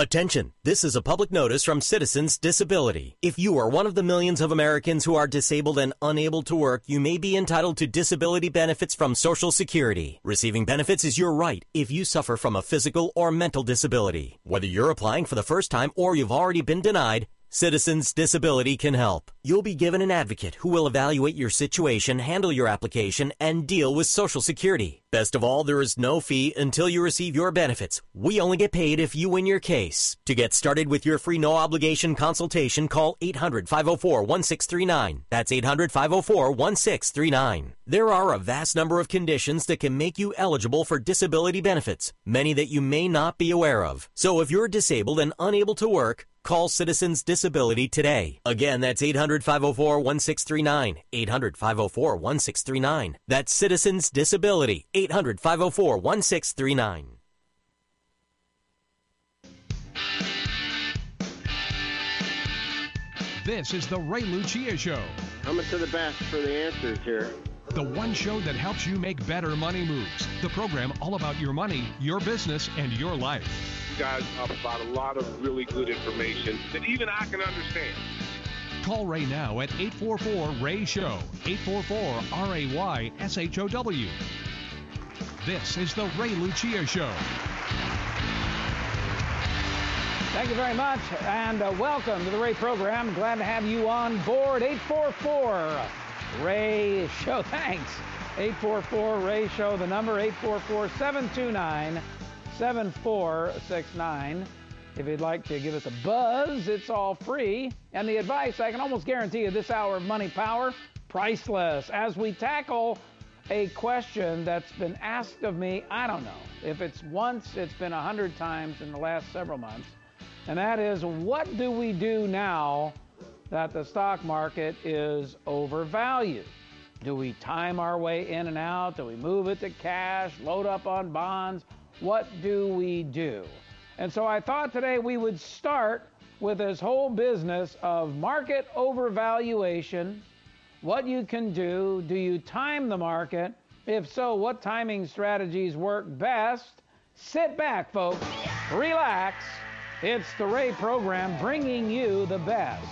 Attention, this is a public notice from Citizens Disability. If you are one of the millions of Americans who are disabled and unable to work, you may be entitled to disability benefits from Social Security. Receiving benefits is your right if you suffer from a physical or mental disability. Whether you're applying for the first time or you've already been denied, Citizens Disability can help. You'll be given an advocate who will evaluate your situation, handle your application, and deal with Social Security. Best of all, there is no fee until you receive your benefits. We only get paid if you win your case. To get started with your free no-obligation consultation, call 800-504-1639. That's 800-504-1639. There are a vast number of conditions that can make you eligible for disability benefits, many that you may not be aware of. So if you're disabled and unable to work, call Citizens Disability today. Again, that's 800-504-1639. 800-504-1639. That's Citizens Disability. 800-504-1639. This is the Ray Lucia Show. Coming to the best for the answers here. The one show that helps you make better money moves. The program all about your money, your business, and your life. You guys provide a lot of really good information that even I can understand. Call Ray now at 844-RAY-SHOW, 844-RAY-SHOW. This is the Ray Lucia Show. Thank you very much, and welcome to the Ray program. Glad to have you on board. 844-RAY-SHOW. Thanks. 844-RAY-SHOW, the number 844-729-7469. If you'd like to give us a buzz, it's all free. And the advice, I can almost guarantee you this hour of Money Power, priceless. As we tackle a question that's been asked of me, I don't know. If it's once, it's been 100 times in the last several months. And that is, what do we do now that the stock market is overvalued? Do we time our way in and out? Do we move it to cash, load up on bonds? What do we do? And so I thought today we would start with this whole business of market overvaluation, what you can do. Do you time the market? If so, what timing strategies work best? Sit back, folks. Relax. It's the Ray program bringing you the best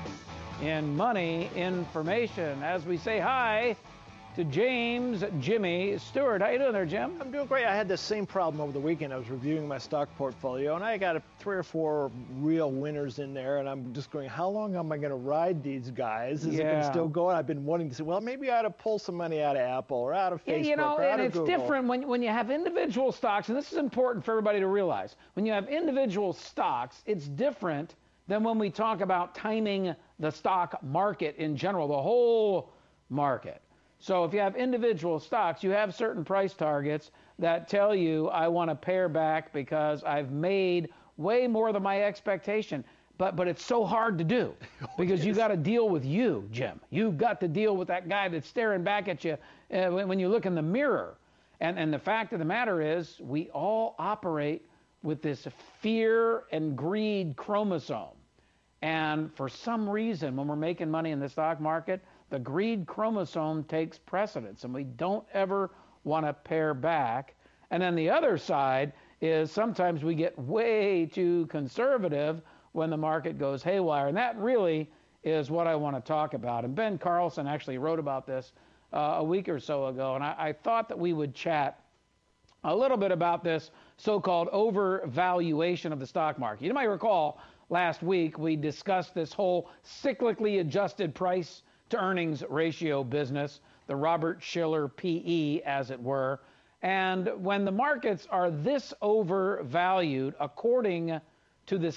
in money information. As we say hi to James Jimmy Stewart. How you doing there, Jim? I'm doing great. I had the same problem over the weekend. I was reviewing my stock portfolio, and I got 3 or 4 real winners in there, and I'm just going, how long am I going to ride these guys? Is it going to still go? And I've been wanting to say, well, maybe I ought to pull some money out of Apple or out of Facebook or out of Google. It's different when you have individual stocks, and this is important for everybody to realize. When you have individual stocks, it's different than when we talk about timing the stock market in general, the whole market. So if you have individual stocks, you have certain price targets that tell you I want to pare back because I've made way more than my expectation. But it's so hard to do because you got to deal with you, Jim. You've got to deal with that guy that's staring back at you when you look in the mirror. And the fact of the matter is we all operate with this fear and greed chromosome. And for some reason, when we're making money in the stock market, the greed chromosome takes precedence, and we don't ever want to pare back. And then the other side is sometimes we get way too conservative when the market goes haywire. And that really is what I want to talk about. And Ben Carlson actually wrote about this a week or so ago, and I thought that we would chat a little bit about this so-called overvaluation of the stock market. You might recall last week we discussed this whole cyclically adjusted price to earnings ratio business, the Robert Shiller PE, as it were. And when the markets are this overvalued, according to the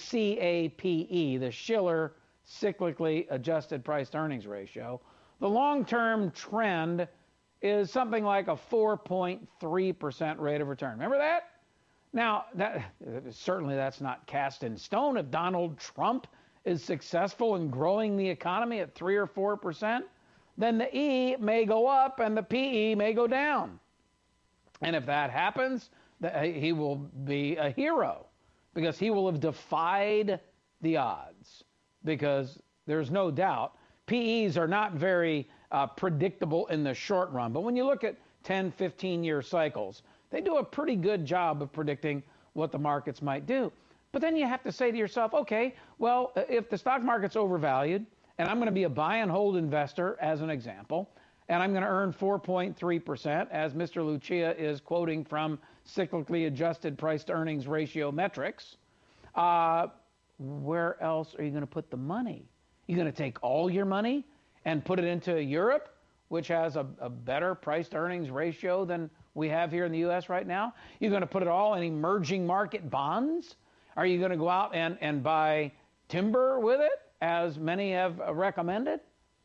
CAPE, the Shiller cyclically adjusted price to earnings ratio, the long-term trend is something like a 4.3% rate of return. Remember that? Now, certainly that's not cast in stone. If Donald Trump is successful in growing the economy at 3 or 4%, then the E may go up and the PE may go down. And if that happens, he will be a hero because he will have defied the odds, because there's no doubt PEs are not very predictable in the short run. But when you look at 10, 15-year cycles, they do a pretty good job of predicting what the markets might do. But then you have to say to yourself, okay, well, if the stock market's overvalued, and I'm going to be a buy and hold investor as an example, and I'm going to earn 4.3%, as Mr. Lucia is quoting from cyclically adjusted price to earnings ratio metrics, where else are you going to put the money? You're going to take all your money and put it into Europe, which has a better price to earnings ratio than we have here in the U.S. right now? You're going to put it all in emerging market bonds? Are you going to go out and buy timber with it, as many have recommended?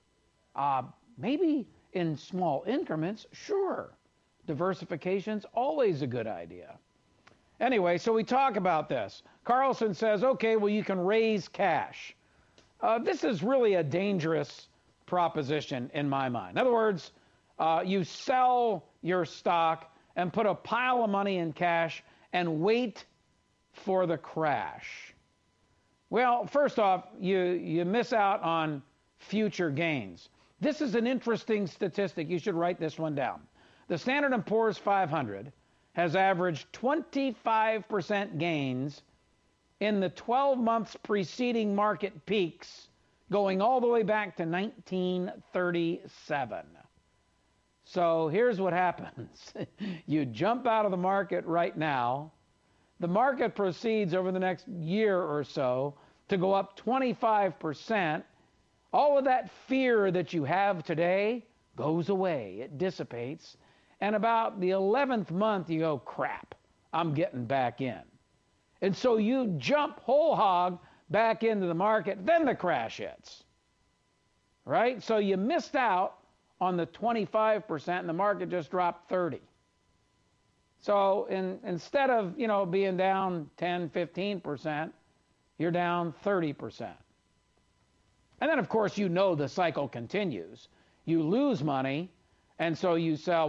Maybe in small increments, sure. Diversification's always a good idea. Anyway, so we talk about this. Carlson says, okay, well, you can raise cash. This is really a dangerous proposition in my mind. In other words, you sell your stock and put a pile of money in cash and wait for the crash. Well, first off, you miss out on future gains. This is an interesting statistic. You should write this one down. The Standard & Poor's 500 has averaged 25% gains in the 12 months preceding market peaks, going all the way back to 1937. So here's what happens. You jump out of the market right now. The market proceeds over the next year or so to go up 25%. All of that fear that you have today goes away. It dissipates. And about the 11th month, you go, crap, I'm getting back in. And so you jump whole hog back into the market, then the crash hits. Right? So you missed out on the 25% and the market just dropped 30. So instead of, being down 10, 15%, you're down 30%. And then, of course, the cycle continues. You lose money, and so you sell.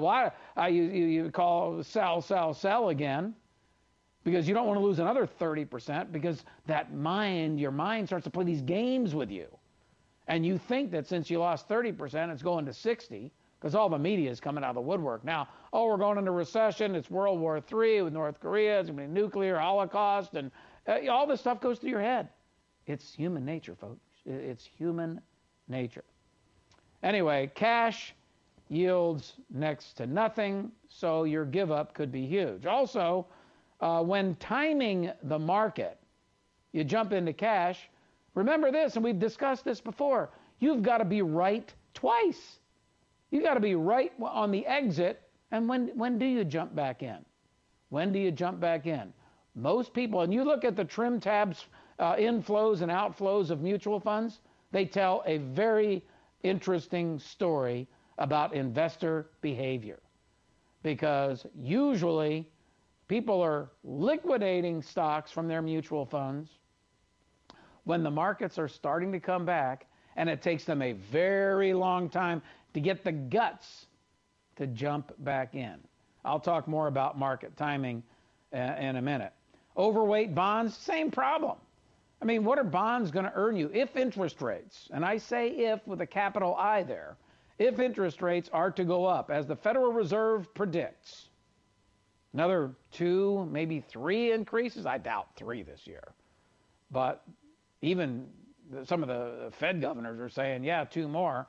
You call sell again, because you don't want to lose another 30%, because your mind starts to play these games with you. And you think that since you lost 30%, it's going to 60%, because all the media is coming out of the woodwork now. Oh, we're going into recession. It's World War III with North Korea. It's going to be a nuclear holocaust. And all this stuff goes through your head. It's human nature, folks. It's human nature. Anyway, cash yields next to nothing, so your give up could be huge. Also, when timing the market, you jump into cash. Remember this, and we've discussed this before. You've got to be right twice. You've got to be right on the exit. And when do you jump back in? When do you jump back in? Most people, and you look at the trim tabs inflows and outflows of mutual funds, they tell a very interesting story about investor behavior. Because usually people are liquidating stocks from their mutual funds when the markets are starting to come back, and it takes them a very long time to get the guts to jump back in. I'll talk more about market timing in a minute. Overweight bonds, same problem. I mean, what are bonds going to earn you if interest rates, and I say if with a capital I there, if interest rates are to go up, as the Federal Reserve predicts, another 2, maybe 3 increases? I doubt 3 this year. But even some of the Fed governors are saying, 2 more.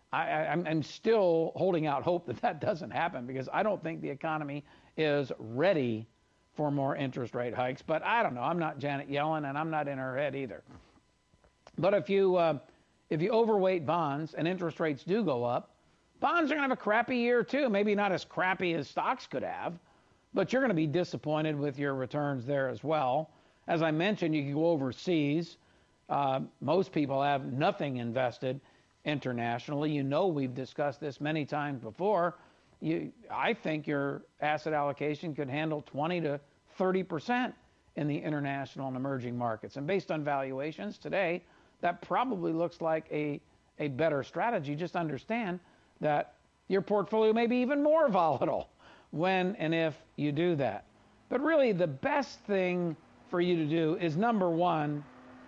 I'm still holding out hope that doesn't happen, because I don't think the economy is ready for more interest rate hikes. But I don't know. I'm not Janet Yellen, and I'm not in her head either. But if you overweight bonds and interest rates do go up, bonds are going to have a crappy year too. Maybe not as crappy as stocks could have, but you're going to be disappointed with your returns there as well. As I mentioned, you can go overseas. Most people have nothing invested internationally. We've discussed this many times before. I think your asset allocation could handle 20 to 30% in the international and emerging markets. And based on valuations today, that probably looks like a better strategy. Just understand that your portfolio may be even more volatile when and if you do that. But really, the best thing for you to do is, number one,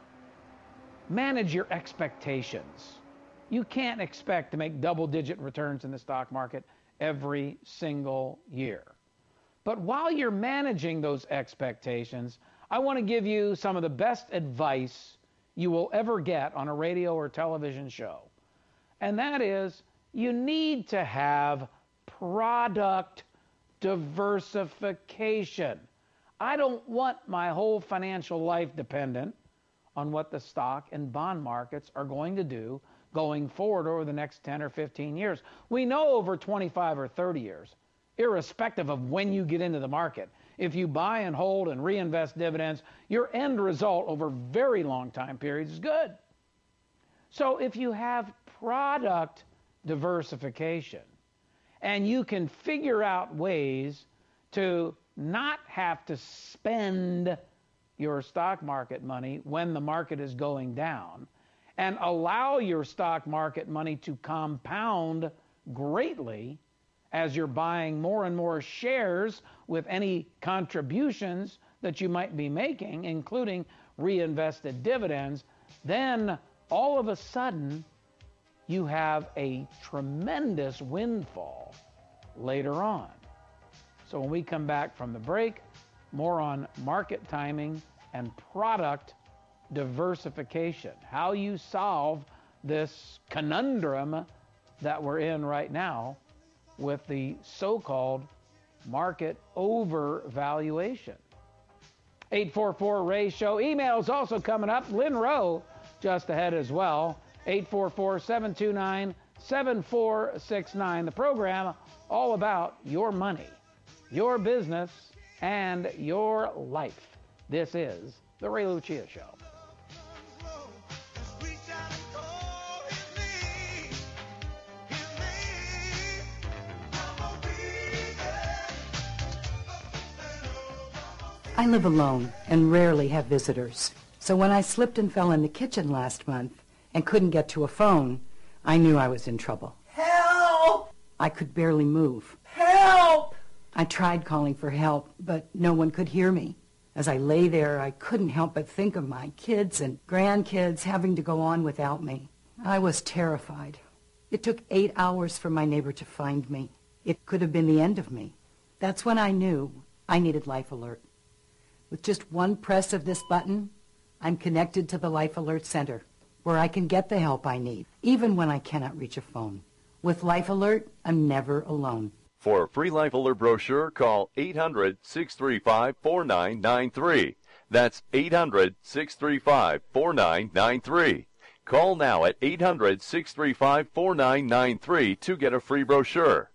manage your expectations. You can't expect to make double-digit returns in the stock market every single year. But while you're managing those expectations, I want to give you some of the best advice you will ever get on a radio or television show. And that is, you need to have product diversification. I don't want my whole financial life dependent on what the stock and bond markets are going to do going forward over the next 10 or 15 years. We know over 25 or 30 years, irrespective of when you get into the market, if you buy and hold and reinvest dividends, your end result over very long time periods is good. So if you have product diversification and you can figure out ways to not have to spend your stock market money when the market is going down and allow your stock market money to compound greatly as you're buying more and more shares with any contributions that you might be making, including reinvested dividends, then all of a sudden you have a tremendous windfall later on. So when we come back from the break, more on market timing and product diversification, how you solve this conundrum that we're in right now with the so-called market overvaluation. 844-RAY Show. Emails also coming up. Lynn Rowe just ahead as well. 844-729-7469. The program all about your money, your business, and your life. This is The Ray Lucia Show. I live alone and rarely have visitors. So when I slipped and fell in the kitchen last month and couldn't get to a phone, I knew I was in trouble. Help! I could barely move. Help! I tried calling for help, but no one could hear me. As I lay there, I couldn't help but think of my kids and grandkids having to go on without me. I was terrified. It took 8 hours for my neighbor to find me. It could have been the end of me. That's when I knew I needed Life Alert. With just one press of this button, I'm connected to the Life Alert Center, where I can get the help I need, even when I cannot reach a phone. With Life Alert, I'm never alone. For a free Life Alert brochure, call 800-635-4993. That's 800-635-4993. Call now at 800-635-4993 to get a free brochure.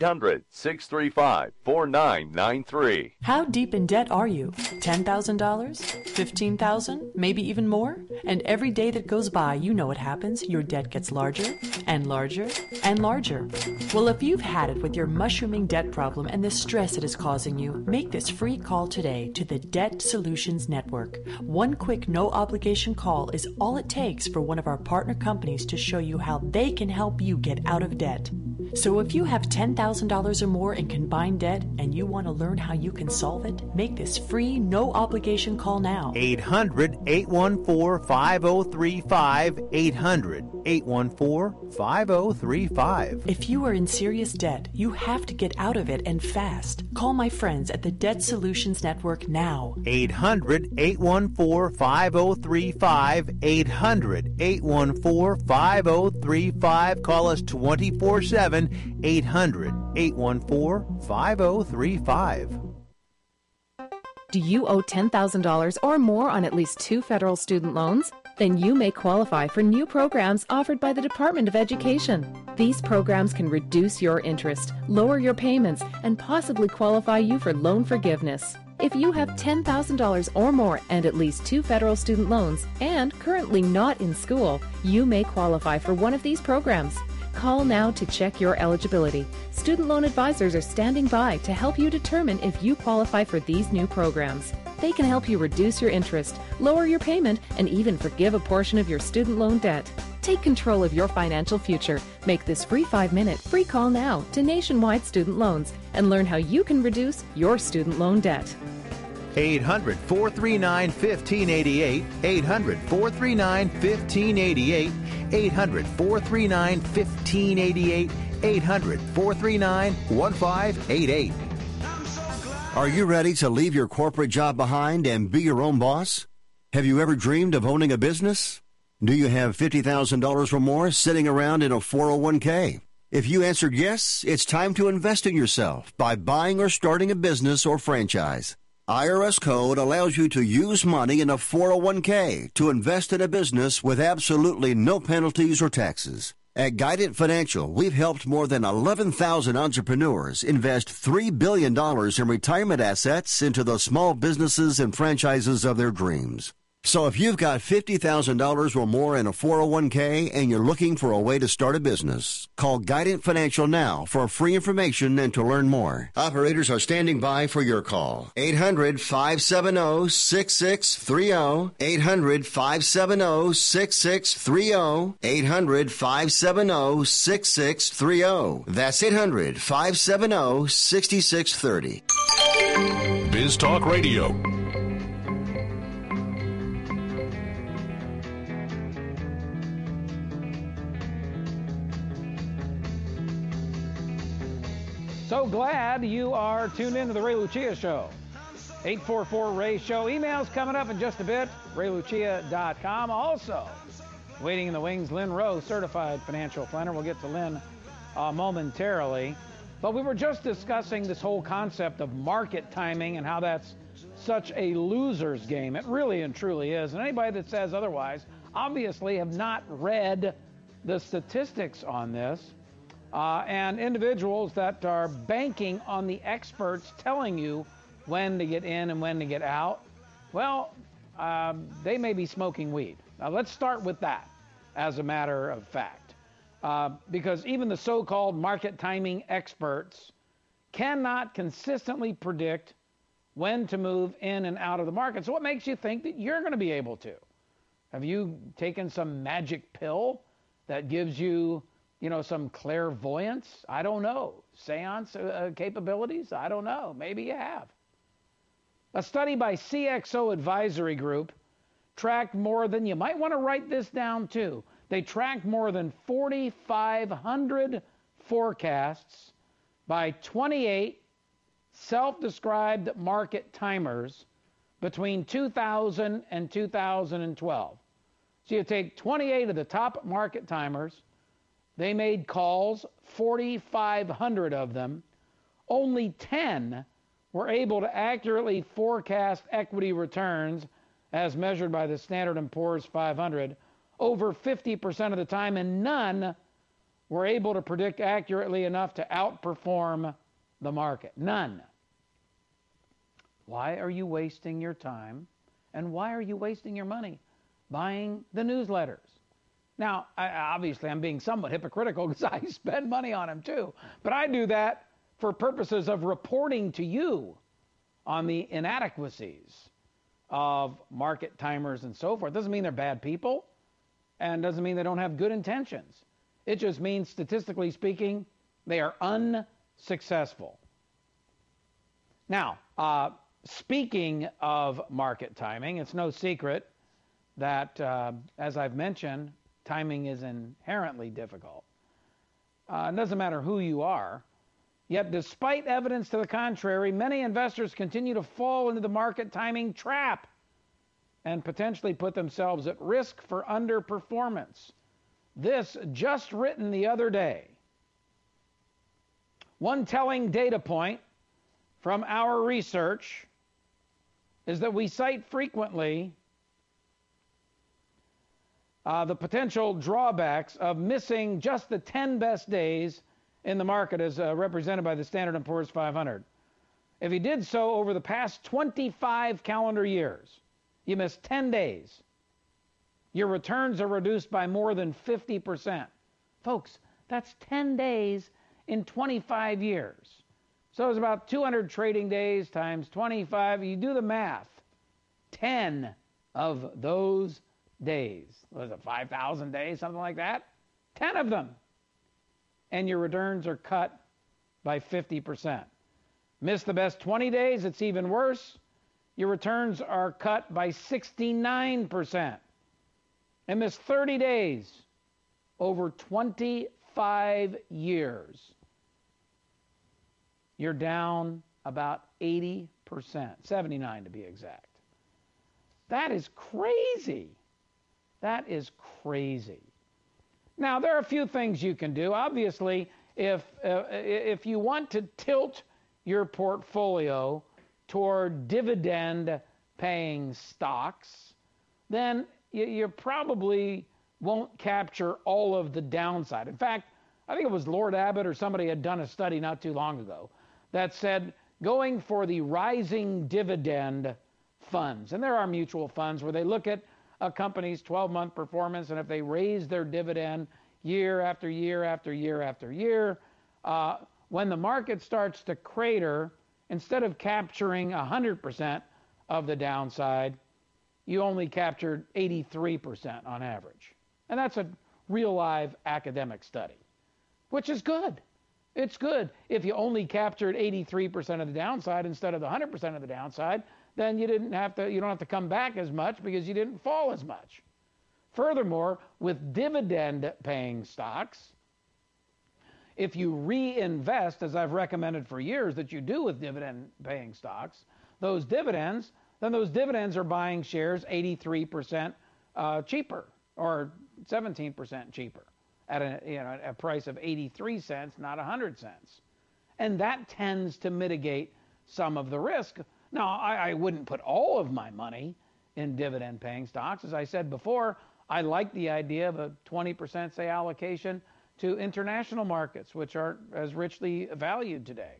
800-635-4993. How deep in debt are you? $10,000? $15,000? Maybe even more? And every day that goes by, you know what happens. Your debt gets larger and larger and larger. Well, if you've had it with your mushrooming debt problem and the stress it is causing you, make this free call today to the Debt Solutions Network. One quick, no-obligation call is all it takes for one of our partner companies to show you how they can help you get out of debt. So if you have $10,000 or more in combined debt and you want to learn how you can solve it, make this free, no-obligation call now. 800-814-5035. 800-814-5035. If you are in serious debt, you have to get out of it and fast. Call my friends at the Debt Solutions Network now. 800-814-5035. 800-814-5035. Call us 24/7. 800-814-5035. Do you owe $10,000 or more on at least 2 federal student loans? Then you may qualify for new programs offered by the Department of Education. These programs can reduce your interest, lower your payments, and possibly qualify you for loan forgiveness. If you have $10,000 or more and at least 2 federal student loans and currently not in school, you may qualify for one of these programs. Call now to check your eligibility. Student loan advisors are standing by to help you determine if you qualify for these new programs. They can help you reduce your interest, lower your payment, and even forgive a portion of your student loan debt. Take control of your financial future. Make this free 5-minute free call now to Nationwide Student Loans and learn how you can reduce your student loan debt. 800-439-1588. 800-439-1588. 800-439-1588. 800-439-1588. Are you ready to leave your corporate job behind and be your own boss? Have you ever dreamed of owning a business? Do you have $50,000 or more sitting around in a 401k? If you answered yes, it's time to invest in yourself by buying or starting a business or franchise. IRS code allows you to use money in a 401k to invest in a business with absolutely no penalties or taxes. At Guidant Financial, we've helped more than 11,000 entrepreneurs invest $3 billion in retirement assets into the small businesses and franchises of their dreams. So if you've got $50,000 or more in a 401k and you're looking for a way to start a business, call Guidant Financial now for free information and to learn more. Operators are standing by for your call. 800-570-6630. 800-570-6630. 800-570-6630. That's 800-570-6630. Biz Talk Radio. So glad you are tuned into the Ray Lucia Show. 844-RAY-SHOW. Emails coming up in just a bit. RayLucia.com. Also, waiting in the wings, Lynn Rowe, certified financial planner. We'll get to Lynn momentarily. But we were just discussing this whole concept of market timing and how that's such a loser's game. It really and truly is. And anybody that says otherwise obviously have not read the statistics on this. And individuals that are banking on the experts telling you when to get in and when to get out, well, they may be smoking weed. Now, let's start with that as a matter of fact. Because even the so-called market timing experts cannot consistently predict when to move in and out of the market. So what makes you think that you're going to be able to? Have you taken some magic pill that gives you some clairvoyance? I don't know. Seance capabilities? I don't know. Maybe you have. A study by CXO Advisory Group tracked more than, you might want to write this down too, they tracked more than 4,500 forecasts by 28 self-described market timers between 2000 and 2012. So you take 28 of the top market timers. They made calls, 4,500 of them. Only 10 were able to accurately forecast equity returns as measured by the Standard & Poor's 500 over 50% of the time, and none were able to predict accurately enough to outperform the market. None. Why are you wasting your time, and why are you wasting your money buying the newsletters? Now, obviously, I'm being somewhat hypocritical because I spend money on them too. But I do that for purposes of reporting to you on the inadequacies of market timers and so forth. Doesn't mean they're bad people, and doesn't mean they don't have good intentions. It just means, statistically speaking, they are unsuccessful. Now, speaking of market timing, it's no secret that, as I've mentioned, timing is inherently difficult. It doesn't matter who you are. Yet, despite evidence to the contrary, many investors continue to fall into the market timing trap and potentially put themselves at risk for underperformance. This just written the other day. One telling data point from our research is that we cite frequently the potential drawbacks of missing just the 10 best days in the market as represented by the Standard & Poor's 500. If you did so over the past 25 calendar years, you missed 10 days, your returns are reduced by more than 50%. Folks, that's 10 days in 25 years. So it's about 200 trading days times 25. You do the math. 10 of those days. Was it 5,000 days, something like that? 10 of them. And your returns are cut by 50%. Miss the best 20 days, it's even worse. Your returns are cut by 69%. And miss 30 days, over 25 years, you're down about 80%, 79 to be exact. That is crazy. That is crazy. Now, there are a few things you can do. Obviously, if you want to tilt your portfolio toward dividend-paying stocks, then you probably won't capture all of the downside. In fact, I think it was Lord Abbott or somebody had done a study not too long ago that said going for the rising dividend funds, and there are mutual funds where they look at a company's 12-month performance, and if they raise their dividend year after year after year after year, when the market starts to crater, instead of capturing 100% of the downside, you only captured 83% on average. And that's a real live academic study, which is good. It's good. If you only captured 83% of the downside instead of the 100% of the downside, then you don't have to come back as much because you didn't fall as much. Furthermore, with dividend-paying stocks, if you reinvest, as I've recommended for years that you do with dividend-paying stocks, those dividends are buying shares 83% cheaper or 17% cheaper at a price of 83 cents, not 100 cents. And that tends to mitigate some of the risk. Now, I wouldn't put all of my money in dividend-paying stocks. As I said before, I like the idea of a 20%, say, allocation to international markets, which aren't as richly valued today.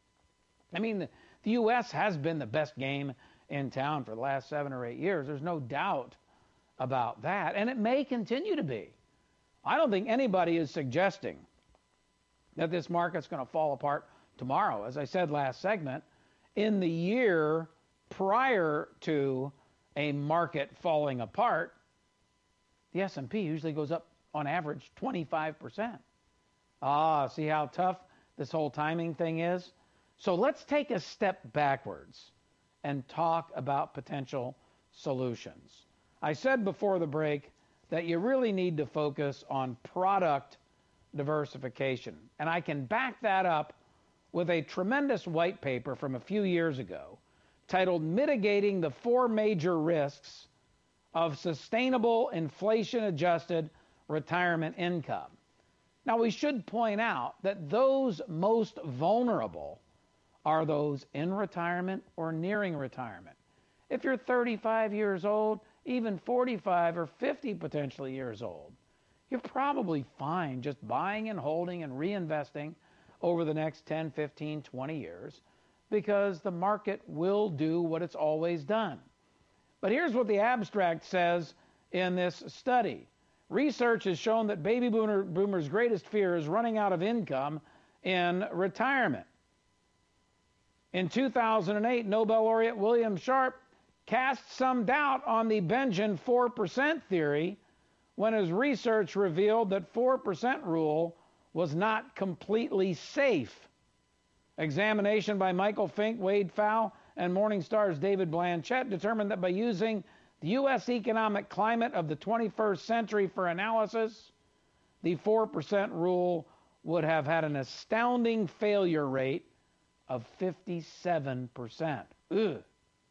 I mean, the U.S. has been the best game in town for the last 7 or 8 years. There's no doubt about that, and it may continue to be. I don't think anybody is suggesting that this market's going to fall apart tomorrow. As I said last segment, in the year prior to a market falling apart, the S&P usually goes up on average 25%. See how tough this whole timing thing is? So let's take a step backwards and talk about potential solutions. I said before the break that you really need to focus on product diversification. And I can back that up with a tremendous white paper from a few years ago titled Mitigating the 4 Major Risks of Sustainable Inflation-Adjusted Retirement Income. Now, we should point out that those most vulnerable are those in retirement or nearing retirement. If you're 35 years old, even 45 or 50 potentially years old, you're probably fine just buying and holding and reinvesting over the next 10, 15, 20 years because the market will do what it's always done. But here's what the abstract says in this study. Research has shown that baby boomers' greatest fear is running out of income in retirement. In 2008, Nobel laureate William Sharpe cast some doubt on the Benjamin 4% theory when his research revealed that 4% rule was not completely safe. Examination by Michael Fink, Wade Pfau, and Morningstar's David Blanchett determined that by using the U.S. economic climate of the 21st century for analysis, the 4% rule would have had an astounding failure rate of 57%. Ugh.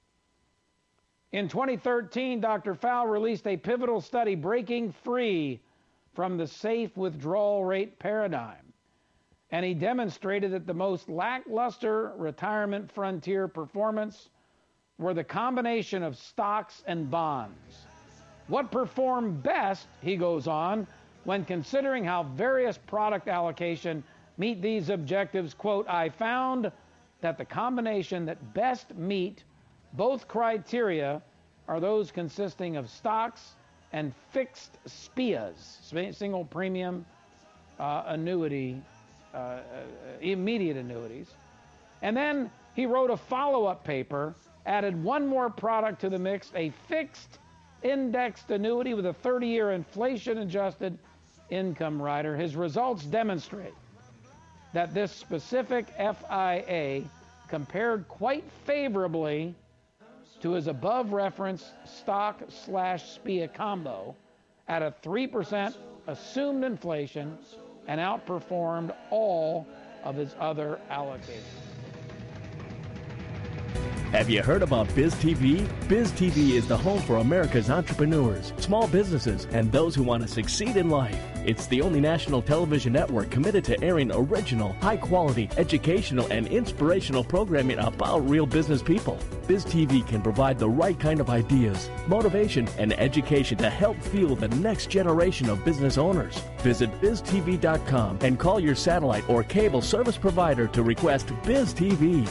In 2013, Dr. Pfau released a pivotal study breaking free from the safe withdrawal rate paradigm. And he demonstrated that the most lackluster retirement frontier performance were the combination of stocks and bonds. What performed best, he goes on, when considering how various product allocation meet these objectives, quote, I found that the combination that best meet both criteria are those consisting of stocks and fixed SPIAs, single premium annuity, immediate annuities. And then he wrote a follow-up paper, added one more product to the mix, a fixed indexed annuity with a 30-year inflation-adjusted income rider. His results demonstrate that this specific FIA compared quite favorably to his above referenced stock/SPIA combo at a 3% assumed inflation and outperformed all of his other allocations. Have you heard about BizTV? BizTV is the home for America's entrepreneurs, small businesses, and those who want to succeed in life. It's the only national television network committed to airing original, high-quality, educational, and inspirational programming about real business people. BizTV can provide the right kind of ideas, motivation, and education to help fuel the next generation of business owners. Visit BizTV.com and call your satellite or cable service provider to request BizTV.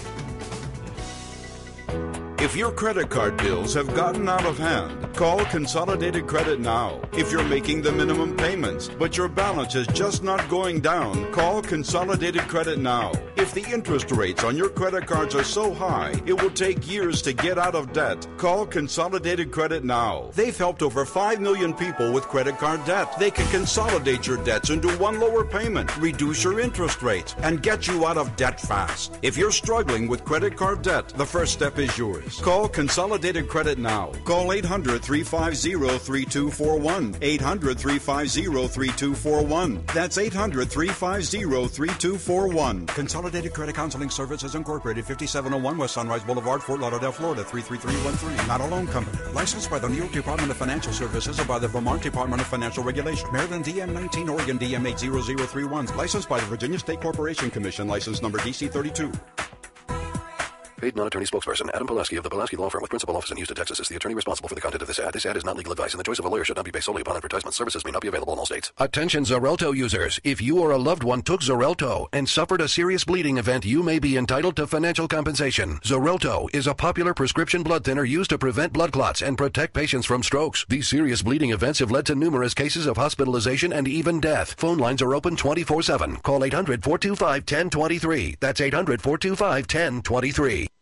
If your credit card bills have gotten out of hand, call Consolidated Credit now. If you're making the minimum payments, but your balance is just not going down, call Consolidated Credit now. If the interest rates on your credit cards are so high, it will take years to get out of debt, call Consolidated Credit now. They've helped over 5 million people with credit card debt. They can consolidate your debts into one lower payment, reduce your interest rates, and get you out of debt fast. If you're struggling with credit card debt, the first step is yours. Call Consolidated Credit now. Call 800-350-3241. 800-350-3241. That's 800-350-3241. Consolidated Credit Counseling Services Incorporated, 5701 West Sunrise Boulevard, Fort Lauderdale, Florida, 33313. Not a loan company. Licensed by the New York Department of Financial Services or by the Vermont Department of Financial Regulation. Maryland DM 19, Oregon DM 80031. Licensed by the Virginia State Corporation Commission. License number DC 32. Paid non-attorney spokesperson Adam Pulaski of the Pulaski Law Firm with principal office in Houston, Texas is the attorney responsible for the content of this ad. This ad is not legal advice, and the choice of a lawyer should not be based solely upon advertisement. Services may not be available in all states. Attention Xarelto users. If you or a loved one took Xarelto and suffered a serious bleeding event, you may be entitled to financial compensation. Xarelto is a popular prescription blood thinner used to prevent blood clots and protect patients from strokes. These serious bleeding events have led to numerous cases of hospitalization and even death. Phone lines are open 24/7. Call 800-425-1023. That's 800-425-1023.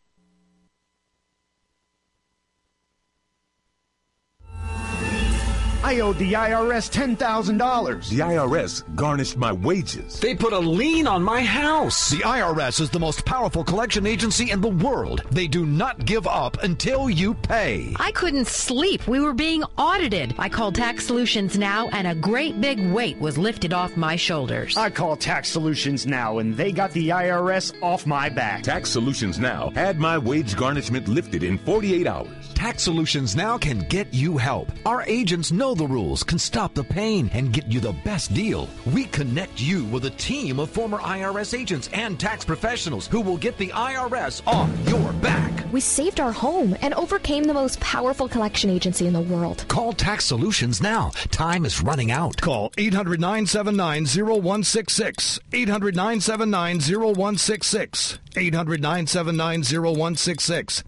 I owed the IRS $10,000. The IRS garnished my wages. They put a lien on my house. The IRS is the most powerful collection agency in the world. They do not give up until you pay. I couldn't sleep. We were being audited. I called Tax Solutions Now, and a great big weight was lifted off my shoulders. I called Tax Solutions Now, and they got the IRS off my back. Tax Solutions Now had my wage garnishment lifted in 48 hours. Tax Solutions Now can get you help. Our agents know the rules, can stop the pain, and get you the best deal. We connect you with a team of former IRS agents and tax professionals who will get the IRS off your back. We saved our home and overcame the most powerful collection agency in the world. Call Tax Solutions now. Time is running out. Call 800-979-0166. 800-979-0166. 800-979-0166.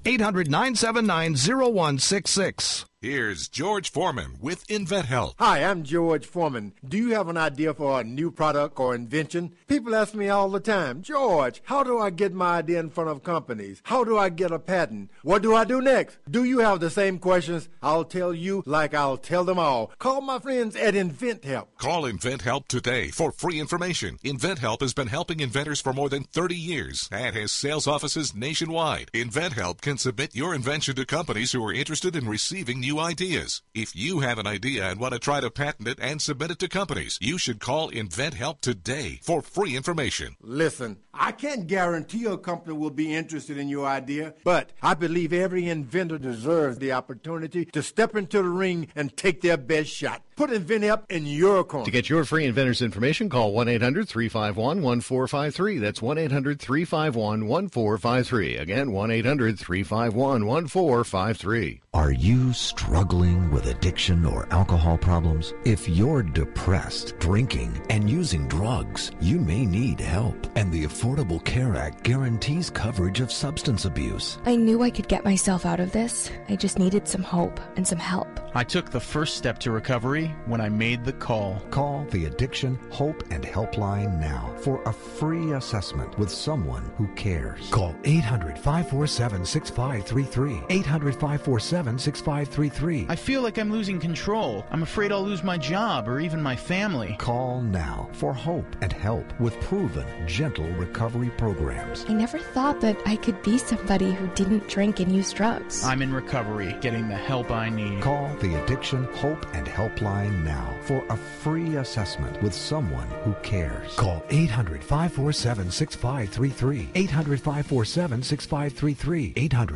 800-979-0166. Here's George Foreman with InventHelp. Hi, I'm George Foreman. Do you have an idea for a new product or invention? People ask me all the time, George, how do I get my idea in front of companies? How do I get a patent? What do I do next? Do you have the same questions? I'll tell you like I'll tell them all. Call my friends at InventHelp. Call InventHelp today for free information. InventHelp has been helping inventors for more than 30 years and has sales offices nationwide. InventHelp can submit your invention to companies who are interested in receiving new ideas. If you have an idea and want to try to patent it and submit it to companies, you should call InventHelp today for free information. Listen, I can't guarantee a company will be interested in your idea, but I believe every inventor deserves the opportunity to step into the ring and take their best shot. Put InventHelp in your corner. To get your free inventor's information, call 1-800-351-1453. That's 1-800-351-1453. Again, 1-800-351-1453. Are you struggling with addiction or alcohol problems? If you're depressed, drinking, and using drugs, you may need help. And the Affordable Care Act guarantees coverage of substance abuse. I knew I could get myself out of this. I just needed some hope and some help. I took the first step to recovery when I made the call. Call the Addiction, Hope, and Helpline now for a free assessment with someone who cares. Call 800-547-6533. 800-547-6533. I feel like I'm losing control. I'm afraid I'll lose my job or even my family. Call now for hope and help with proven, gentle recovery programs. I never thought that I could be somebody who didn't drink and use drugs. I'm in recovery, getting the help I need. Call the Addiction Hope and Helpline now for a free assessment with someone who cares. Call 800-547-6533. 800-547-6533.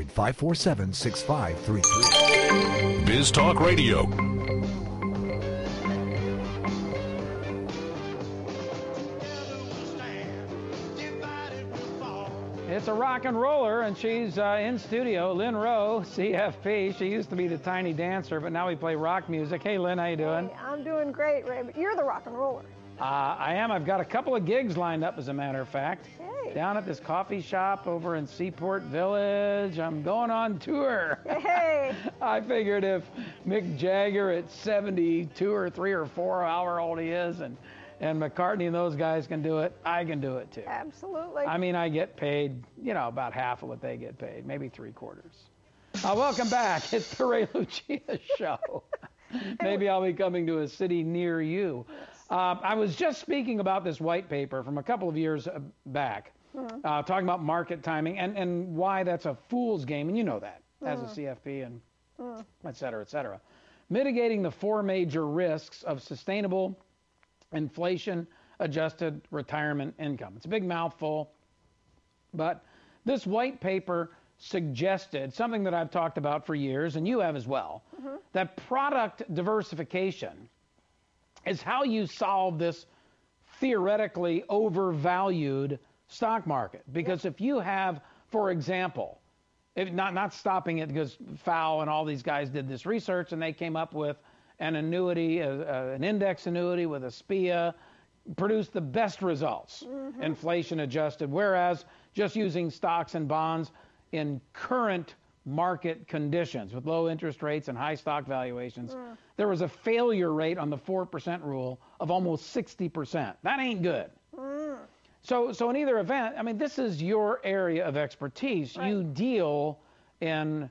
800-547-6533. Biz Talk Radio. It's a rock and roller, and she's in studio. Lynn Rowe, CFP. She used to be the Tiny Dancer, but now we play rock music. Hey, Lynn, how you doing? Hey, I'm doing great, Ray, but you're the rock and roller. I am. I've got a couple of gigs lined up, as a matter of fact. Hey. Down at this coffee shop over in Seaport Village. I'm going on tour. Hey. I figured if Mick Jagger at 72 or 3 or 4 hour old he is, and McCartney and those guys can do it, I can do it too. Absolutely. I mean, I get paid, about half of what they get paid, maybe 3/4. Welcome back. It's the Ray Lucia Show. Maybe I'll be coming to a city near you. I was just speaking about this white paper from a couple of years back, talking about market timing and why that's a fool's game, and you know that as a CFP and et cetera, et cetera. Mitigating the 4 major risks of sustainable inflation-adjusted retirement income. It's a big mouthful, but this white paper suggested something that I've talked about for years, and you have as well, that product diversification is how you solve this theoretically overvalued stock market. Because if you have, for example, not stopping it because Fowle and all these guys did this research and they came up with an annuity, an index annuity with a SPIA, produced the best results, inflation adjusted, whereas just using stocks and bonds in current market conditions with low interest rates and high stock valuations, there was a failure rate on the 4% rule of almost 60%. That ain't good. So in either event, I mean, this is your area of expertise. Right. You deal in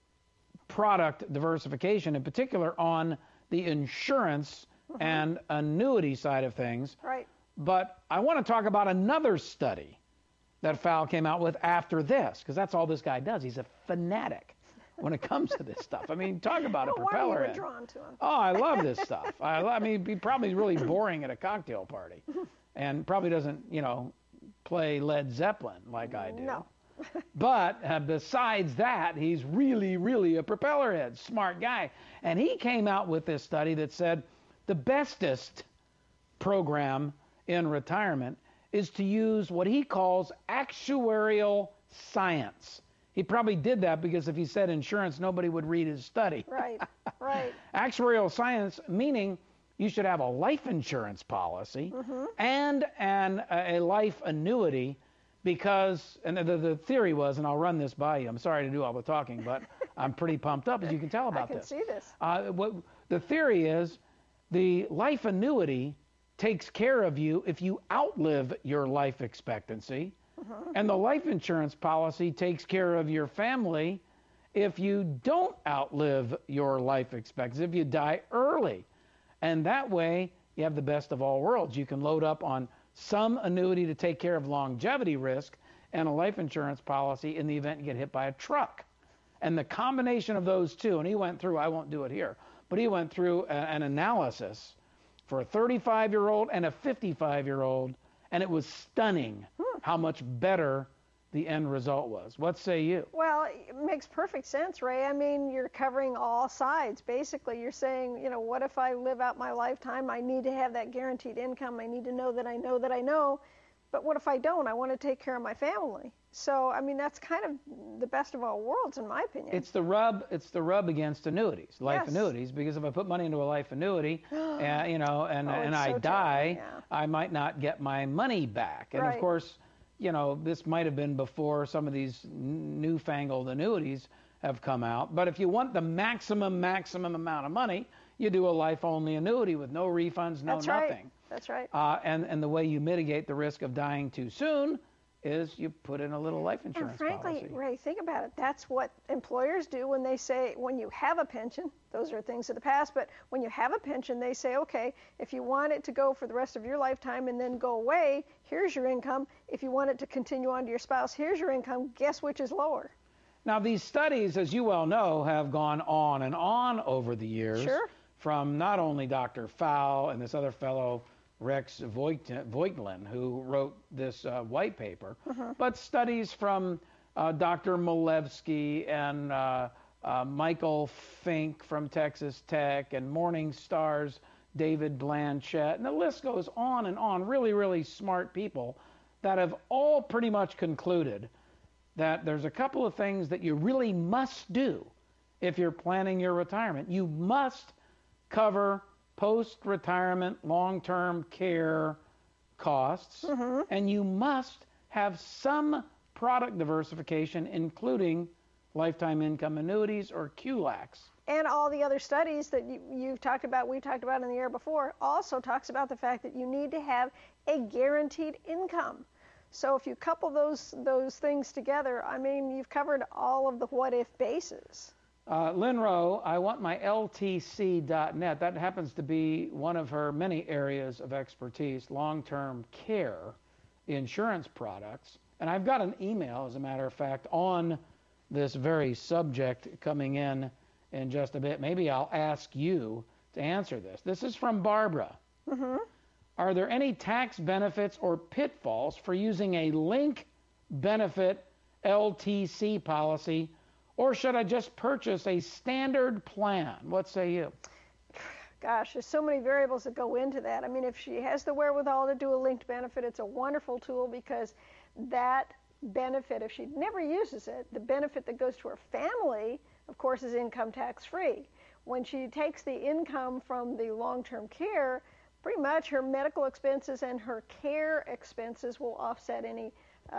product diversification, in particular on the insurance and annuity side of things. Right. But I want to talk about another study that Fowle came out with after this, because that's all this guy does. He's a fanatic when it comes to this stuff. I mean, talk about a propeller why are you head. drawn to him? Oh, I love this stuff. I mean, he probably really boring at a cocktail party, and probably doesn't, play Led Zeppelin like I do. No. But besides that, he's really, really a propeller head, smart guy. And he came out with this study that said the bestest program in retirement is to use what he calls actuarial science. He probably did that because if he said insurance, nobody would read his study. Right, right. Actuarial science, meaning you should have a life insurance policy and a life annuity, because, and the theory was, and I'll run this by you, I'm sorry to do all the talking, but I'm pretty pumped up, as you can tell about this. I can see this. What the theory is, the life annuity takes care of you if you outlive your life expectancy, and the life insurance policy takes care of your family if you don't outlive your life expectancy, if you die early. And that way, you have the best of all worlds. You can load up on some annuity to take care of longevity risk and a life insurance policy in the event you get hit by a truck. And the combination of those two, and he went through, I won't do it here, but he went through an analysis for a 35-year-old and a 55-year-old, and it was stunning how much better the end result was. What say you? Well, it makes perfect sense, Ray. I mean, you're covering all sides. Basically, you're saying, what if I live out my lifetime? I need to have that guaranteed income. I need to know that I know that I know. But what if I don't? I want to take care of my family. So, I mean, that's kind of the best of all worlds, in my opinion. It's the rub against annuities, life annuities, because if I put money into a life annuity, and I die, I might not get my money back. And of course, this might have been before some of these newfangled annuities have come out. But if you want the maximum amount of money, you do a life-only annuity with no refunds, no nothing. That's right. And the way you mitigate the risk of dying too soon is you put in a little life insurance policy. And frankly, Ray, think about it. That's what employers do when they say, when you have a pension, those are things of the past, but when you have a pension, they say, okay, if you want it to go for the rest of your lifetime and then go away, here's your income. If you want it to continue on to your spouse, here's your income. Guess which is lower? Now, these studies, as you well know, have gone on and on over the years. Sure. From not only Dr. Fowl and this other fellow, Rex Voigtlin, who wrote this white paper, but studies from Dr. Milevsky and Michael Fink from Texas Tech and Morningstar's David Blanchett, and the list goes on and on. Really, really smart people that have all pretty much concluded that there's a couple of things that you really must do if you're planning your retirement. You must cover post-retirement long-term care costs, and you must have some product diversification, including lifetime income annuities or QLACs. And all the other studies that you've talked about, we've talked about in the air before, also talks about the fact that you need to have a guaranteed income. So if you couple those things together, I mean, you've covered all of the what-if bases. Lynn Rowe, I want my LTC.net. That happens to be one of her many areas of expertise, long-term care insurance products. And I've got an email, as a matter of fact, on this very subject coming in just a bit. Maybe I'll ask you to answer this. This is from Barbara. Are there any tax benefits or pitfalls for using a link benefit LTC policy, or should I just purchase a standard plan? What say you? Gosh, there's so many variables that go into that. I mean, if she has the wherewithal to do a linked benefit, it's a wonderful tool, because that benefit, if she never uses it, the benefit that goes to her family, of course, is income tax free. When she takes the income from the long-term care, pretty much her medical expenses and her care expenses will offset any,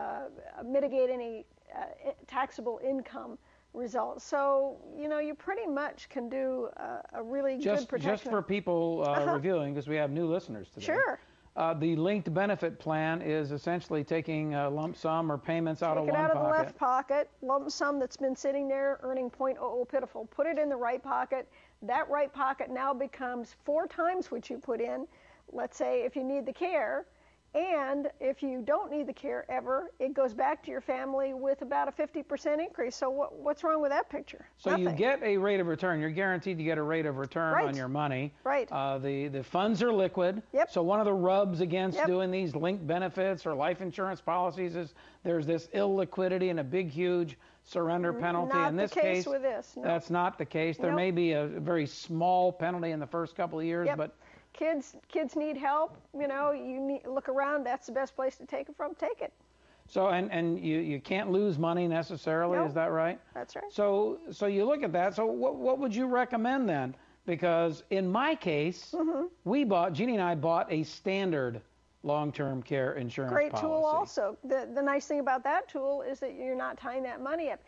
mitigate any taxable income results. So, you know, you pretty much can do a really good protection. Just for people reviewing, because we have new listeners today. Sure. The linked benefit plan is essentially taking a lump sum or payments out of one pocket. Take it out of the left pocket, lump sum that's been sitting there earning .00 pitiful. Put it in the right pocket. That right pocket now becomes 4 times what you put in. Let's say if you need the care, and if you don't need the care ever, it goes back to your family with about a 50% increase. So what's wrong with that picture? So Nothing. You get a rate of return. You're guaranteed to get a rate of return on your money. Right. The funds are liquid. Yep. So one of the rubs against doing these linked benefits or life insurance policies is there's this illiquidity and a big, huge surrender penalty. Not in this the case with this. No. That's not the case. There may be a very small penalty in the first couple of years, but kids need help. You know, you need look around. That's the best place to take it from. Take it. So and you can't lose money necessarily. Nope. Is that right? That's right. So you look at that. So what would you recommend then? Because in my case, Jeannie and I bought a standard long-term care insurance Great policy. tool also. The nice thing about that tool is that you're not tying that money up.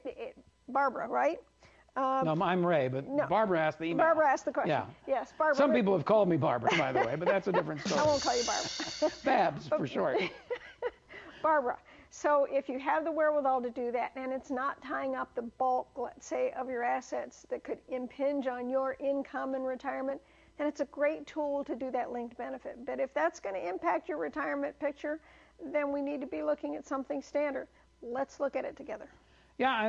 Barbara, right? No, I'm Ray, but Barbara asked the email. Barbara asked the question. Yeah. Yes, Barbara. Some people have called me Barbara, by the way, but that's a different story. I won't call you Barbara. Babs, for short. Barbara, so if you have the wherewithal to do that, and it's not tying up the bulk, let's say, of your assets that could impinge on your income in retirement, then it's a great tool to do that linked benefit. But if that's going to impact your retirement picture, then we need to be looking at something standard. Let's look at it together. Yeah,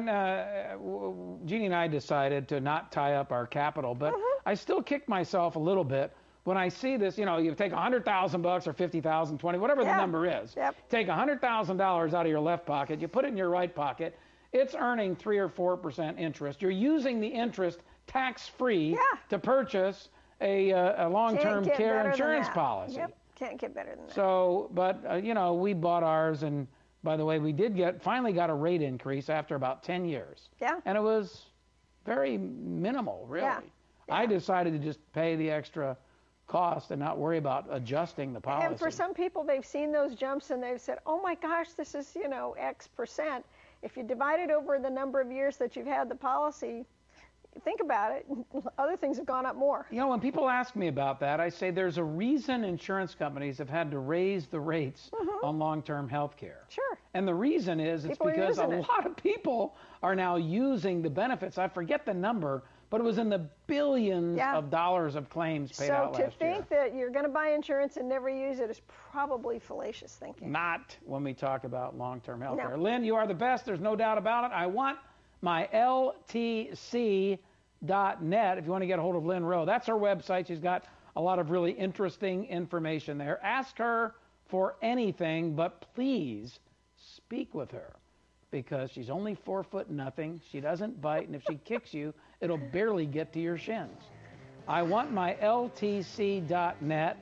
and Jeannie and I decided to not tie up our capital, but I still kick myself a little bit when I see this. You know, you take $100,000 or $50,000, $20,000, whatever the number is. Take $100,000 out of your left pocket, you put it in your right pocket. It's earning 3 or 4% interest. You're using the interest tax-free to purchase a long-term care insurance policy. Yep, can't get better than that. So, but you know, we bought ours, and by the way, we did finally got a rate increase after about 10 years. Yeah. And it was very minimal, really. Yeah. I decided to just pay the extra cost and not worry about adjusting the policy. And for some people, they've seen those jumps and they've said, oh my gosh, this is, you know, X percent. If you divide it over the number of years that you've had the policy, think about it, other things have gone up more. You know, when people ask me about that, I say there's a reason insurance companies have had to raise the rates on long-term health care. Sure. And the reason is it's because a lot of people are now using the benefits. I forget the number, but it was in the billions of dollars of claims paid out last year. So to think that you're going to buy insurance and never use it is probably fallacious thinking. Not when we talk about long-term health care. No. Lynn, you are the best. There's no doubt about it. I want myltc.net if you want to get a hold of Lynn Rowe. That's her website. She's got a lot of really interesting information there. Ask her for anything, but please speak with her because she's only 4 foot nothing. She doesn't bite, and if she kicks you, it'll barely get to your shins. I want my LTC.net,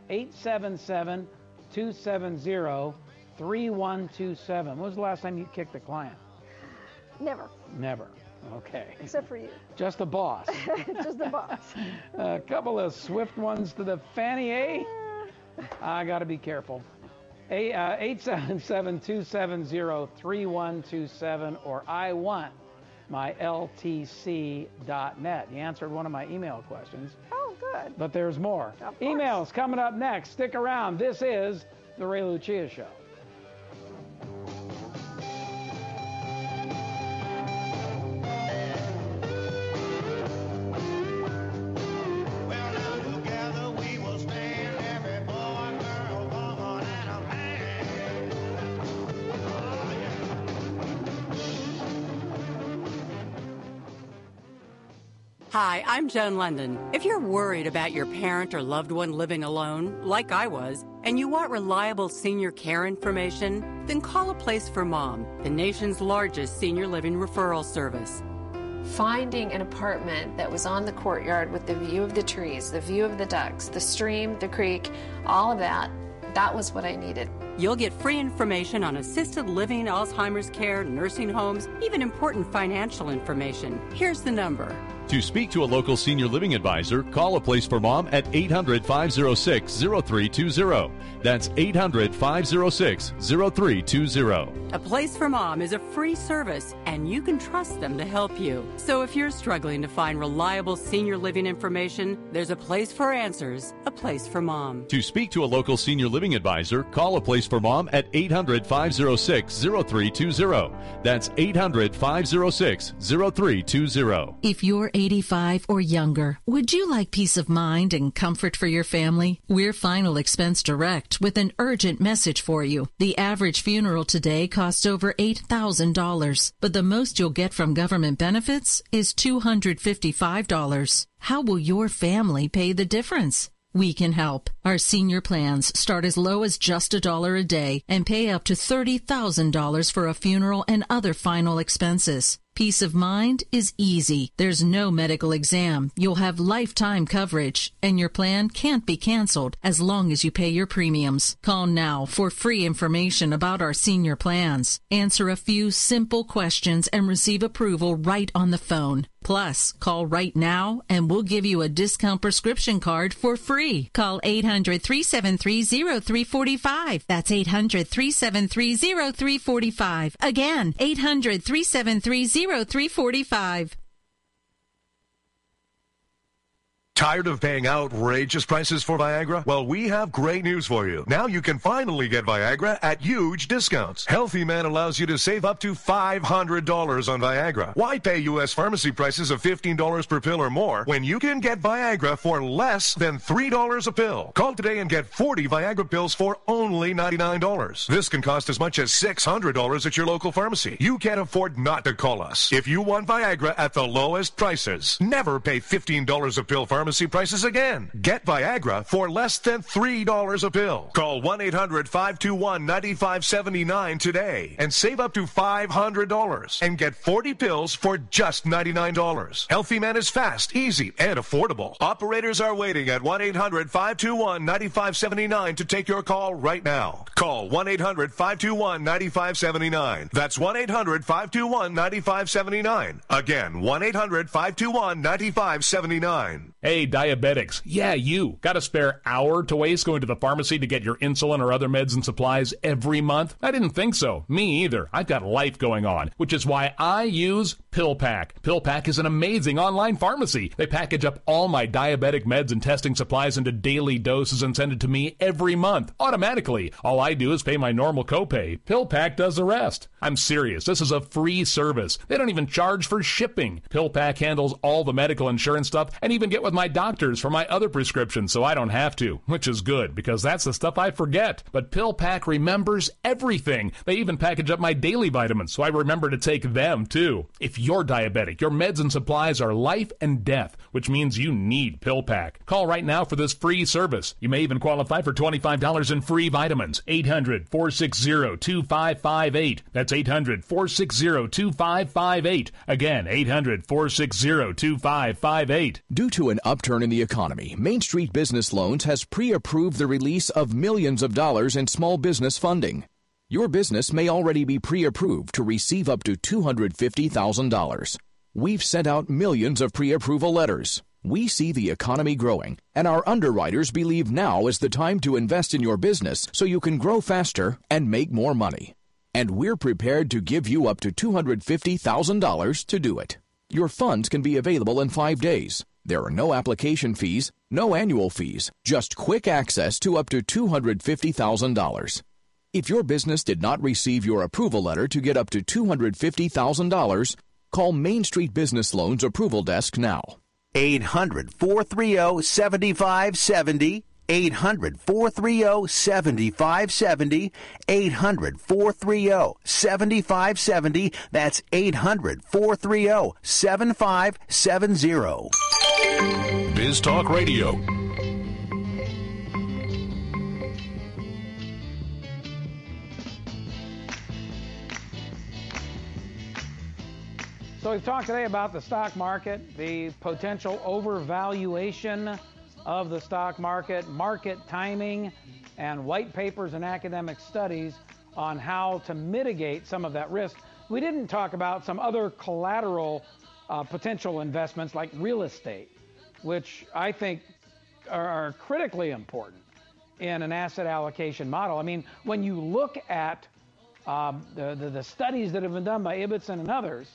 877-270-3127. When was the last time you kicked a client? Never. Never. Okay. Except for you. Just the boss. Just the boss. A couple of swift ones to the fanny, eh? I got to be careful. 877-270-3127 or I want my LTC.net. You answered one of my email questions. Oh, good. But there's more. Emails coming up next. Stick around. This is The Ray Lucia Show. Hi, I'm Joan London. If you're worried about your parent or loved one living alone, like I was, and you want reliable senior care information, then call A Place for Mom, the nation's largest senior living referral service. Finding an apartment that was on the courtyard with the view of the trees, the view of the ducks, the stream, the creek, all of that, that was what I needed. You'll get free information on assisted living, Alzheimer's care, nursing homes, even important financial information. Here's the number. To speak to a local senior living advisor, call A Place for Mom at 800-506-0320. That's 800-506-0320. A Place for Mom is a free service, and you can trust them to help you. So if you're struggling to find reliable senior living information, there's a place for answers, A Place for Mom. To speak to a local senior living advisor, call A Place for Mom at 800-506-0320. That's 800-506-0320. If you're 85 or younger, would you like peace of mind and comfort for your family? We're Final Expense Direct with an urgent message for you. The average funeral today costs over $8,000, but the most you'll get from government benefits is $255. How will your family pay the difference? We can help. Our senior plans start as low as just $1 a day and pay up to $30,000 for a funeral and other final expenses. Peace of mind is easy. There's no medical exam. You'll have lifetime coverage, and your plan can't be canceled as long as you pay your premiums. Call now for free information about our senior plans. Answer a few simple questions and receive approval right on the phone. Plus, call right now and we'll give you a discount prescription card for free. Call 800-373-0345. That's 800-373-0345. Again, 800-373-0345. Tired of paying outrageous prices for Viagra? Well, we have great news for you. Now you can finally get Viagra at huge discounts. Healthy Man allows you to save up to $500 on Viagra. Why pay U.S. pharmacy prices of $15 per pill or more when you can get Viagra for less than $3 a pill? Call today and get 40 Viagra pills for only $99. This can cost as much as $600 at your local pharmacy. You can't afford not to call us. If you want Viagra at the lowest prices, never pay $15 a pill pharmacy prices again. Get Viagra for less than $3 a pill. Call 1-800-521-9579 today and save up to $500 and get 40 pills for just $99. Healthy Man is fast, easy, and affordable. Operators are waiting at 1-800-521-9579 to take your call right now. Call 1-800-521-9579. That's 1-800-521-9579. Again, 1-800-521-9579. Hey, diabetics. Yeah, you. Got a spare hour to waste going to the pharmacy to get your insulin or other meds and supplies every month? I didn't think so. Me either. I've got life going on, which is why I use PillPack. PillPack is an amazing online pharmacy. They package up all my diabetic meds and testing supplies into daily doses and send it to me every month, automatically. All I do is pay my normal copay. PillPack does the rest. I'm serious. This is a free service. They don't even charge for shipping. PillPack handles all the medical insurance stuff and even get with my my doctors for my other prescriptions so I don't have to, which is good because that's the stuff I forget. But PillPack remembers everything. They even package up my daily vitamins so I remember to take them too. If you're diabetic, your meds and supplies are life and death, which means you need PillPack. Call right now for this free service. You may even qualify for $25 in free vitamins. 800-460-2558. That's 800-460-2558. Again, 800-460-2558. Due to an upturn in the economy, Main Street Business Loans has pre-approved the release of millions of dollars in small business funding. Your business may already be pre-approved to receive up to $250,000. We've sent out millions of pre-approval letters. We see the economy growing, and our underwriters believe now is the time to invest in your business so you can grow faster and make more money. And we're prepared to give you up to $250,000 to do it. Your funds can be available in 5 days. There are no application fees, no annual fees, just quick access to up to $250,000. If your business did not receive your approval letter to get up to $250,000, call Main Street Business Loans Approval Desk now. 800-430-7570. 800-430-7570. 800-430-7570. That's 800-430-7570. Biz Talk Radio. So we've talked today about the stock market, the potential overvaluation of the stock market, market timing, and white papers and academic studies on how to mitigate some of that risk. We didn't talk about some other collateral potential investments like real estate, which I think are critically important in an asset allocation model. I mean, when you look at the studies that have been done by Ibbotson and others,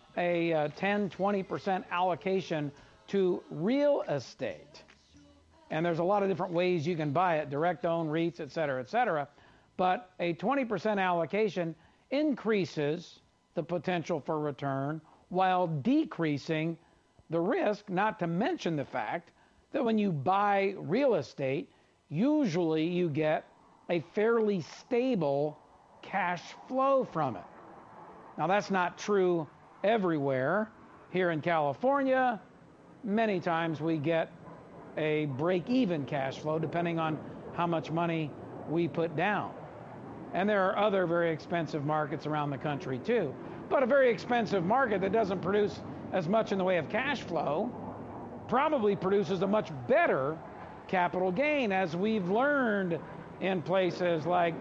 a 10-20% allocation to real estate. And there's a lot of different ways you can buy it, direct own, REITs, et cetera, but a 20% allocation increases the potential for return while decreasing the risk, not to mention the fact that when you buy real estate, usually you get a fairly stable cash flow from it. Now that's not true everywhere. Here in California, many times we get a break-even cash flow depending on how much money we put down. And there are other very expensive markets around the country too. But a very expensive market that doesn't produce as much in the way of cash flow probably produces a much better capital gain, as we've learned in places like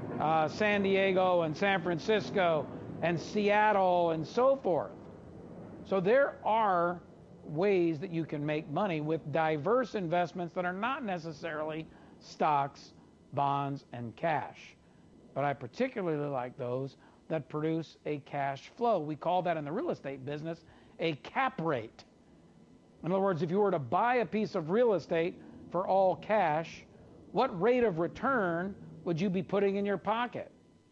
San Diego and San Francisco and Seattle and so forth. So there are ways that you can make money with diverse investments that are not necessarily stocks, bonds, and cash. But I particularly like those that produce a cash flow. We call that in the real estate business a cap rate. In other words, if you were to buy a piece of real estate for all cash, what rate of return would you be putting in your pocket?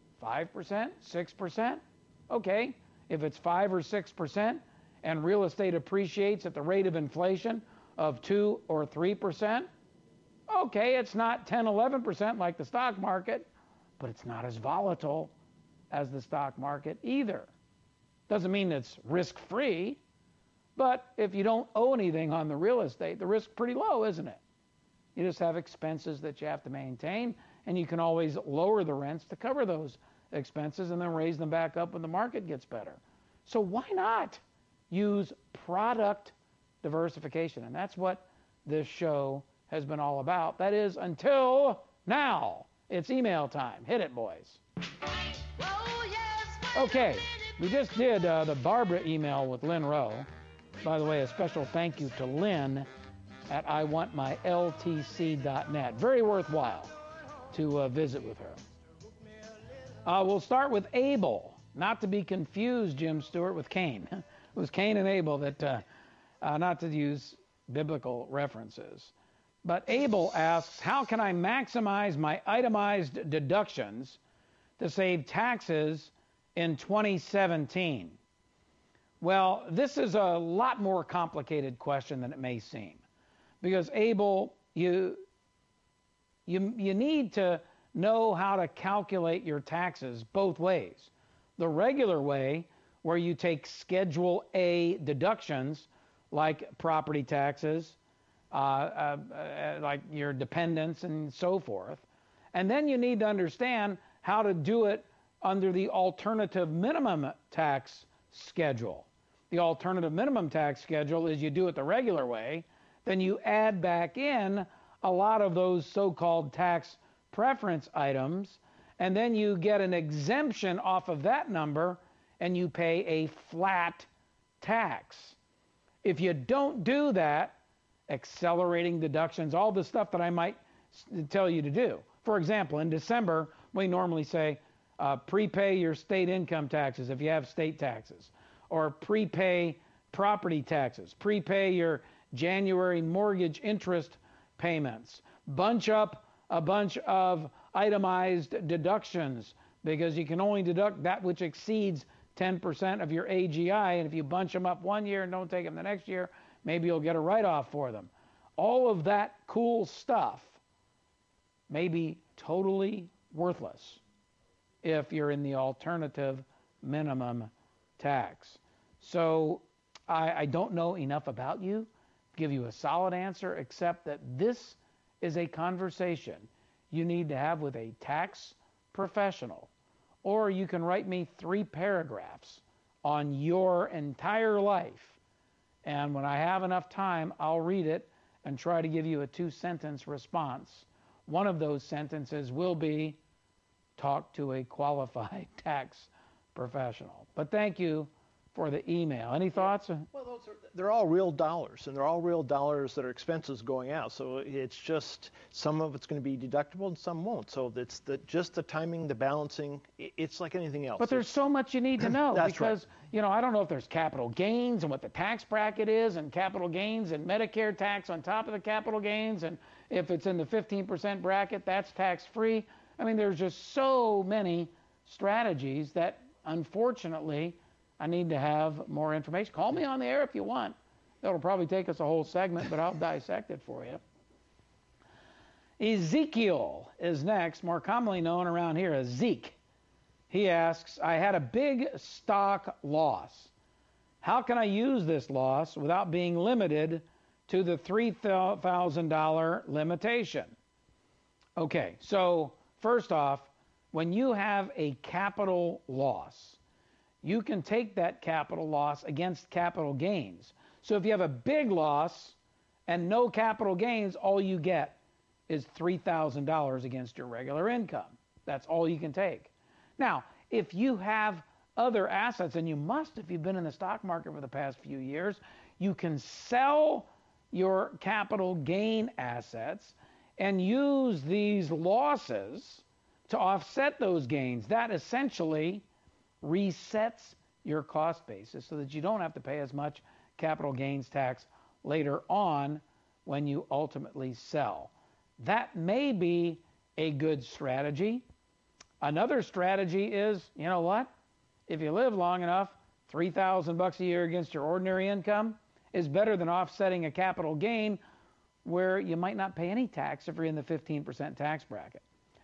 5%? 6%? Okay, if it's 5 or 6% and real estate appreciates at the rate of inflation of 2 or 3%, okay, it's not 10, 11% like the stock market, but it's not as volatile as the stock market either. Doesn't mean it's risk-free, but if you don't owe anything on the real estate, the risk's pretty low, isn't it? You just have expenses that you have to maintain, and you can always lower the rents to cover those expenses and then raise them back up when the market gets better. So why not use product diversification? And that's what this show has been all about. That is, until now. It's email time. Hit it, boys. Okay, we just did the Barbara email with Lynn Rowe. By the way, a special thank you to Lynn at iwantmyltc.net. Very worthwhile to visit with her. We'll start with Abel, not to be confused, Jim Stewart, with Cain. It was Cain and Abel that, not to use biblical references. But Abel asks, how can I maximize my itemized deductions to save taxes in 2017? Well, this is a lot more complicated question than it may seem. Because Abel, you need to know how to calculate your taxes both ways. The regular way, where you take Schedule A deductions, like property taxes, like your dependents and so forth. And then you need to understand how to do it under the alternative minimum tax schedule. The alternative minimum tax schedule is you do it the regular way, then you add back in a lot of those so-called tax preference items, and then you get an exemption off of that number, and you pay a flat tax. If you don't do that, accelerating deductions, all the stuff that I might tell you to do. For example, in December, we normally say prepay your state income taxes if you have state taxes, or prepay property taxes, prepay your January mortgage interest payments, bunch up a bunch of itemized deductions, because you can only deduct that which exceeds 10% of your AGI, and if you bunch them up one year and don't take them the next year, maybe you'll get a write-off for them. All of that cool stuff may be totally worthless if you're in the alternative minimum tax. So I don't know enough about you to give you a solid answer, except that this is a conversation you need to have with a tax professional. Or you can write me 3 paragraphs on your entire life. And when I have enough time, I'll read it and try to give you a 2-sentence response. One of those sentences will be, talk to a qualified tax professional. But thank you for the email. Any thoughts? Well, they're all real dollars, and they're all real dollars that are expenses going out. So it's just, some of it's going to be deductible and some won't. So it's just the timing, the balancing. It's like anything else. But there's so much you need to know. That's because, right. I don't know if there's capital gains and what the tax bracket is, and capital gains and Medicare tax on top of the capital gains, and if it's in the 15% bracket, that's tax-free. I mean, there's just so many strategies that, unfortunately, I need to have more information. Call me on the air if you want. That'll probably take us a whole segment, but I'll dissect it for you. Ezekiel is next, more commonly known around here as Zeke. He asks, I had a big stock loss. How can I use this loss without being limited to the $3,000 limitation? Okay, so first off, when you have a capital loss, you can take that capital loss against capital gains. So if you have a big loss and no capital gains, all you get is $3,000 against your regular income. That's all you can take. Now, if you have other assets, and you must if you've been in the stock market for the past few years, you can sell your capital gain assets and use these losses to offset those gains. That essentially resets your cost basis so that you don't have to pay as much capital gains tax later on when you ultimately sell. That may be a good strategy. Another strategy is, you know what? If you live long enough, $3,000 a year against your ordinary income is better than offsetting a capital gain where you might not pay any tax if you're in the 15% tax bracket.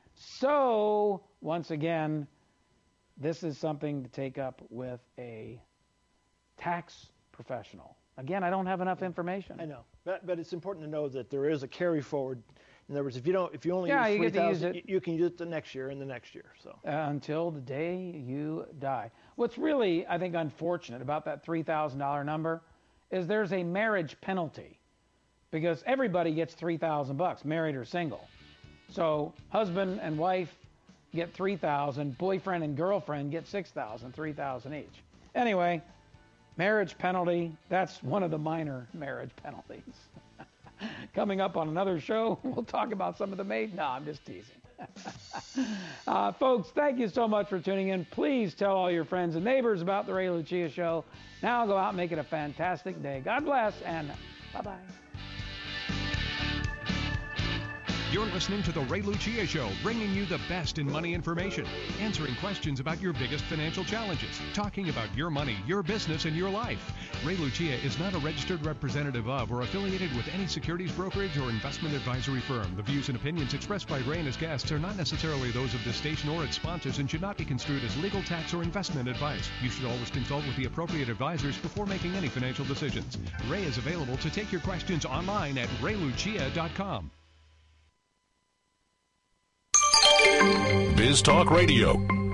So, once again, this is something to take up with a tax professional. Again, I don't have enough information. I know, but it's important to know that there is a carry forward. In other words, if you only use $3,000, you can use it the next year and the next year. So until the day you die. What's really, I think, unfortunate about that $3,000 number is there's a marriage penalty, because everybody gets $3,000, married or single. So husband and wife get $3,000, boyfriend and girlfriend get $6,000, $3,000 each. Anyway, marriage penalty, that's one of the minor marriage penalties. Coming up on another show, we'll talk about some of the No, I'm just teasing. Folks, thank you so much for tuning in. Please tell all your friends and neighbors about the Ray Lucia Show. Now go out and make it a fantastic day. God bless, and bye-bye. You're listening to The Ray Lucia Show, bringing you the best in money information, answering questions about your biggest financial challenges, talking about your money, your business, and your life. Ray Lucia is not a registered representative of or affiliated with any securities brokerage or investment advisory firm. The views and opinions expressed by Ray and his guests are not necessarily those of this station or its sponsors and should not be construed as legal, tax, or investment advice. You should always consult with the appropriate advisors before making any financial decisions. Ray is available to take your questions online at raylucia.com. Biz Talk Radio.